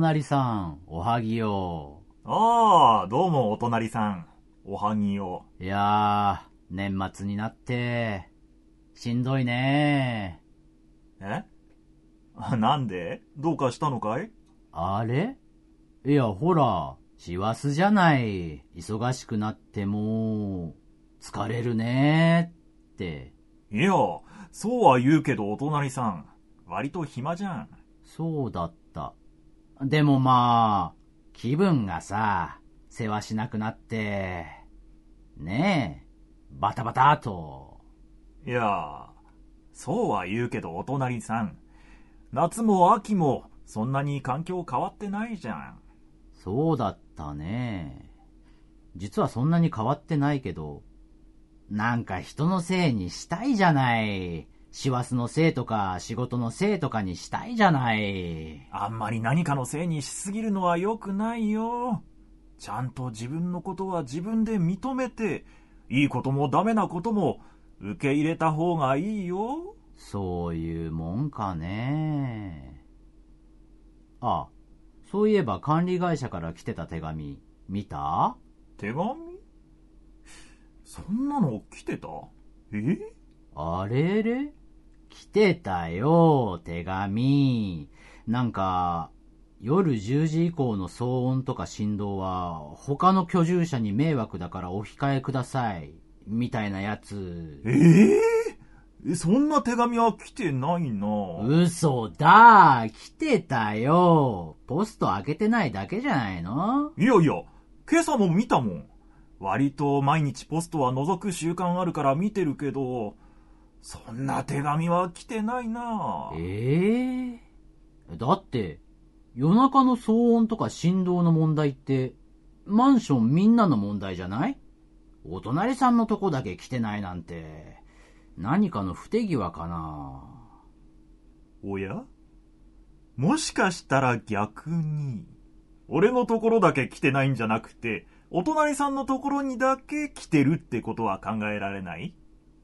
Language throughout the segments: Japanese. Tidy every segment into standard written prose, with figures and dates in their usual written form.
隣さん、おはぎよ。 ああ、どうもお隣さん、おはぎよ。 いやー、年末になって、しんどいね。 なんで？どうかしたのかい？ あれ？いや、ほら、師走じゃない。忙しくなっても、疲れるねって。 いや、そうは言うけどお隣さん、割と暇じゃん。 そうだった。でもまあ、気分がさ、世話しなくなって、ねえ、バタバタと。 いや、そうは言うけどお隣さん、夏も秋もそんなに環境変わってないじゃん。 そうだったね。実はそんなに変わってないけど、なんか人のせいにしたいじゃない。師走のせいとか仕事のせいとかにしたいじゃない。 あんまり何かのせいにしすぎるのは良くないよ。ちゃんと自分のことは自分で認めて、いいこともダメなことも受け入れた方がいいよ。 そういうもんかね。あ、そういえば管理会社から来てた手紙、見た？ 手紙？そんなの来てた？ あれれ？来てたよ、手紙。なんか、夜10時以降の騒音とか振動は、他の居住者に迷惑だからお控えください。みたいなやつ。 そんな手紙は来てないな。 嘘だ、来てたよ。ポスト開けてないだけじゃないの？ いやいや、今朝も見たもん。割と毎日ポストは覗く習慣あるから見てるけど、そんな手紙は来てないな。 だって、夜中の騒音とか振動の問題って、マンションみんなの問題じゃない？お隣さんのとこだけ来てないなんて、何かの不手際かな。 おや？もしかしたら逆に、俺のところだけ来てないんじゃなくて、お隣さんのところにだけ来てるってことは考えられない？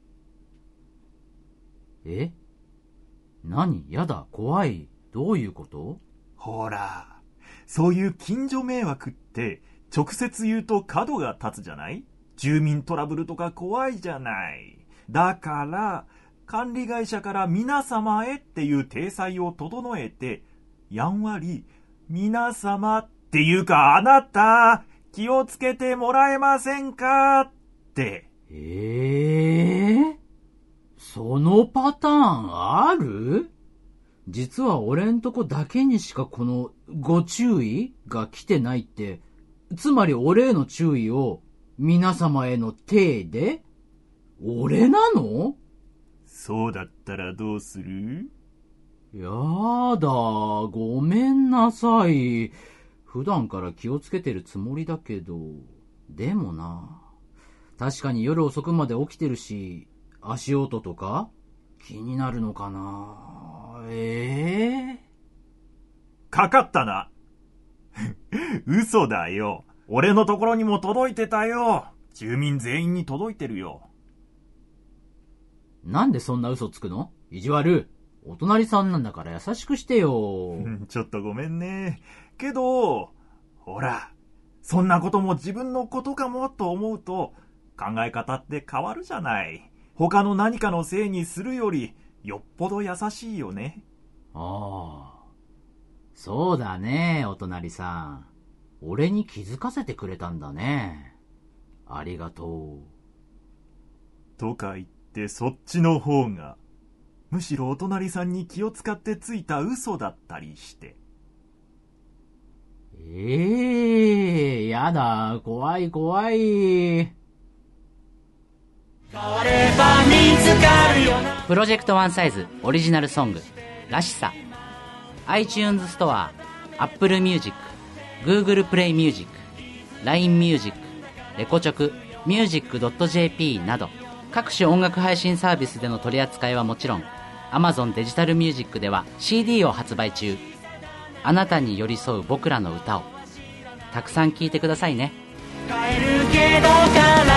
何？やだ、怖い。どういうこと？ ほら、そういう近所迷惑って直接言うと角が立つじゃない？住民トラブルとか怖いじゃない。だから管理会社から皆様へっていう体裁を整えて、やんわり皆様っていうかあなた気をつけてもらえませんかって。 そのパターンある？実は俺んとこだけにしかこのご注意が来てないって、つまり俺への注意を皆様への体で？俺なの？ そうだったらどうする？ やだ、ごめんなさい。普段から気をつけてるつもりだけど、でもな。確かに夜遅くまで起きてるし、足音とか気になるのかな。 かかったな。嘘だよ。俺のところにも届いてたよ。住民全員に届いてるよ。 なんでそんな嘘つくの？意地悪。お隣さんなんだから優しくしてよ。 ちょっとごめんね。けど、ほら、そんなことも自分のことかもと思うと、考え方って変わるじゃない。他の何かのせいにするより、よっぽど優しいよね。 ああ、そうだね、お隣さん。俺に気づかせてくれたんだね。ありがとう。 とか言ってそっちの方が、むしろお隣さんに気を使ってついた嘘だったりして。 やだ、怖い怖い。プロジェクトワンサイズオリジナルソングらしさ iTunes ストア、Apple Music、Google Play Music、LINE Music、レコチョク、music.jp など各種音楽配信サービスでの取り扱いはもちろん、 Amazon デジタルミュージックでは CD を発売中。あなたに寄り添う僕らの歌をたくさん聴いてくださいね。帰るけどから